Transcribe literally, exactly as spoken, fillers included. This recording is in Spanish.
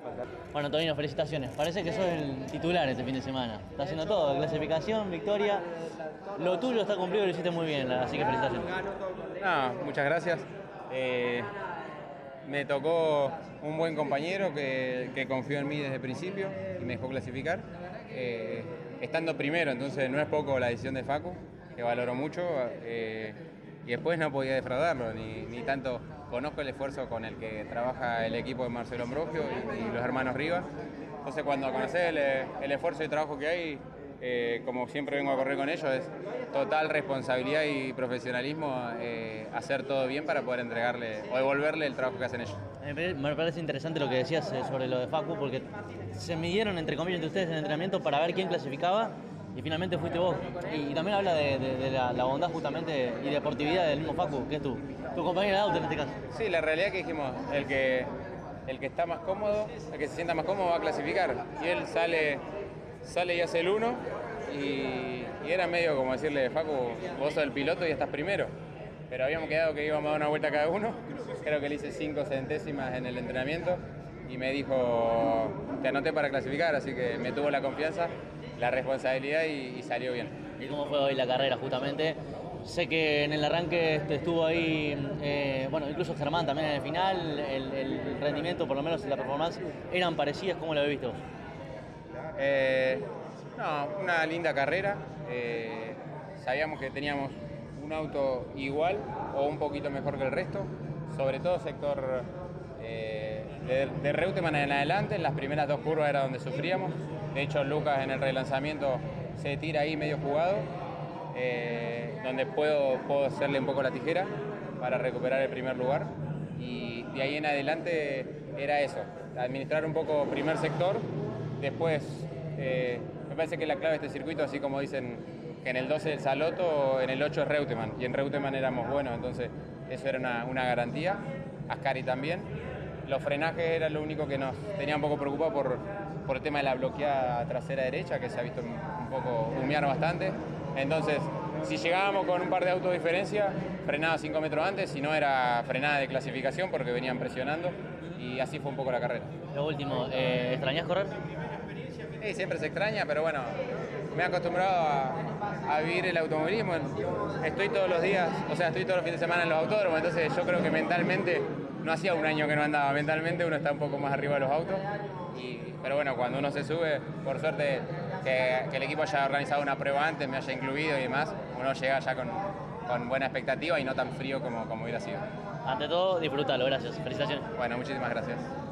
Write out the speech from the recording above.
Bueno, Tonino, felicitaciones. Parece que sos el titular este fin de semana. Está haciendo todo, clasificación, victoria. Lo tuyo está cumplido y lo hiciste muy bien, así que felicitaciones. No, muchas gracias. Eh, me tocó un buen compañero que, que confió en mí desde el principio y me dejó clasificar. Eh, estando primero, entonces no es poco la decisión de Facu, que valoro mucho. Eh, y después no podía defraudarlo, ni, ni tanto. Conozco el esfuerzo con el que trabaja el equipo de Marcelo Ambrogio y, y los hermanos Rivas. Entonces cuando conoces el, el esfuerzo y trabajo que hay, eh, como siempre vengo a correr con ellos, es total responsabilidad y profesionalismo eh, hacer todo bien para poder entregarle o devolverle el trabajo que hacen ellos. Me parece interesante lo que decías sobre lo de Facu, porque se midieron entre comillas entre ustedes en el entrenamiento para ver quién clasificaba y finalmente fuiste vos. Y, y también habla de, de, de la, la bondad justamente y deportividad del mismo Facu, que es tu, tu compañero de auto en este caso. Sí, la realidad es que dijimos, el que, el que está más cómodo, el que se sienta más cómodo va a clasificar. Y él sale, sale y hace el uno y, y era medio como decirle, Facu, vos sos el piloto y estás primero. Pero habíamos quedado que íbamos a dar una vuelta cada uno. Creo que le hice cinco centésimas en el entrenamiento y me dijo, te anoté para clasificar, así que me tuvo la confianza, la responsabilidad y, y salió bien. ¿Y cómo fue hoy la carrera justamente? Sé que en el arranque estuvo ahí, eh, bueno, incluso Germán también en el final, el, el rendimiento, por lo menos la performance, eran parecidas. ¿Cómo lo habéis visto vos? Eh, no, una linda carrera. Eh, sabíamos que teníamos un auto igual o un poquito mejor que el resto, sobre todo sector eh, de, de Reutemann en adelante. En las primeras dos curvas era donde sufríamos. De hecho, Lucas en el relanzamiento se tira ahí medio jugado, eh, donde puedo, puedo hacerle un poco la tijera para recuperar el primer lugar. Y de ahí en adelante era eso, administrar un poco primer sector. Después, eh, me parece que la clave de este circuito, así como dicen que en el doce es Saloto, en el ocho es Reutemann, y en Reutemann éramos buenos, entonces eso era una, una garantía. Ascari también. Los frenajes era lo único que nos tenía un poco preocupado por, por el tema de la bloqueada trasera derecha, que se ha visto un poco humear bastante. Entonces, si llegábamos con un par de autos de diferencia, frenaba cinco metros antes, si no era frenada de clasificación porque venían presionando, y así fue un poco la carrera. Lo último, eh, ¿extrañás correr? Sí, siempre se extraña, pero bueno, me he acostumbrado a, a vivir el automovilismo. Estoy todos los días, o sea, estoy todos los fines de semana en los autódromos, entonces yo creo que mentalmente, no hacía un año que no andaba, mentalmente uno está un poco más arriba de los autos. Y, pero bueno, cuando uno se sube, por suerte que, que el equipo haya organizado una prueba antes, me haya incluido y demás, uno llega ya con, con buena expectativa y no tan frío como, como hubiera sido. Ante todo, disfrútalo, gracias. Felicitaciones. Bueno, muchísimas gracias.